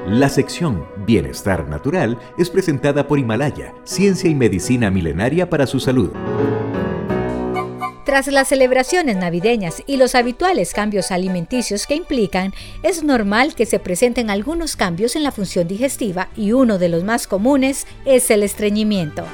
La sección Bienestar Natural es presentada por Himalaya, ciencia y medicina milenaria para su salud. Tras las celebraciones navideñas y los habituales cambios alimenticios que implican, es normal que se presenten algunos cambios en la función digestiva y uno de los más comunes es el estreñimiento.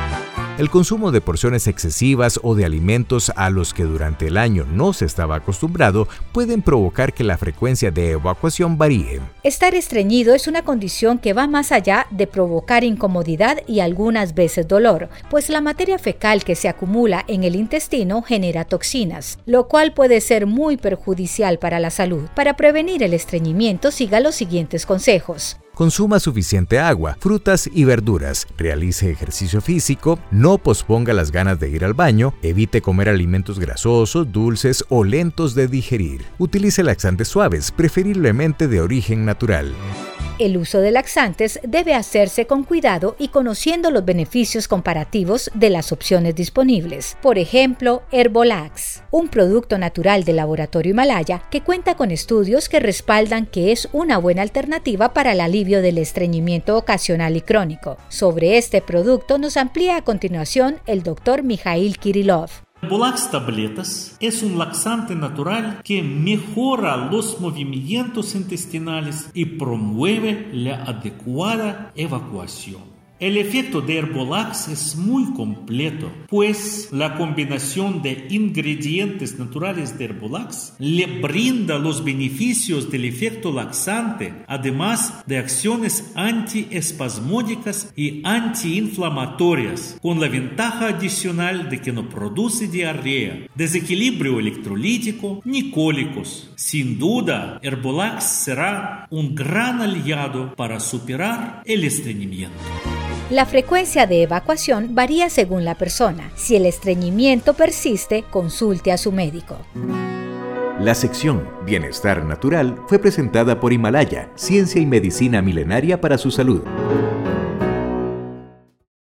El consumo de porciones excesivas o de alimentos a los que durante el año no se estaba acostumbrado pueden provocar que la frecuencia de evacuación varíe. Estar estreñido es una condición que va más allá de provocar incomodidad y algunas veces dolor, pues la materia fecal que se acumula en el intestino genera toxinas, lo cual puede ser muy perjudicial para la salud. Para prevenir el estreñimiento, siga los siguientes consejos. Consuma suficiente agua, frutas y verduras, realice ejercicio físico, no posponga las ganas de ir al baño, evite comer alimentos grasosos, dulces o lentos de digerir. Utilice laxantes suaves, preferiblemente de origen natural. El uso de laxantes debe hacerse con cuidado y conociendo los beneficios comparativos de las opciones disponibles. Por ejemplo, Herbolax, un producto natural del laboratorio Himalaya que cuenta con estudios que respaldan que es una buena alternativa para el alivio del estreñimiento ocasional y crónico. Sobre este producto nos amplía a continuación el Dr. Mikhail Kirillov. Herbolax Tabletas es un laxante natural que mejora los movimientos intestinales y promueve la adecuada evacuación. El efecto de Herbolax es muy completo, pues la combinación de ingredientes naturales de Herbolax le brinda los beneficios del efecto laxante, además de acciones antiespasmódicas y antiinflamatorias, con la ventaja adicional de que no produce diarrea, desequilibrio electrolítico ni cólicos. Sin duda, Herbolax será un gran aliado para superar el estreñimiento. La frecuencia de evacuación varía según la persona. Si el estreñimiento persiste, consulte a su médico. La sección Bienestar Natural fue presentada por Himalaya, ciencia y medicina milenaria para su salud.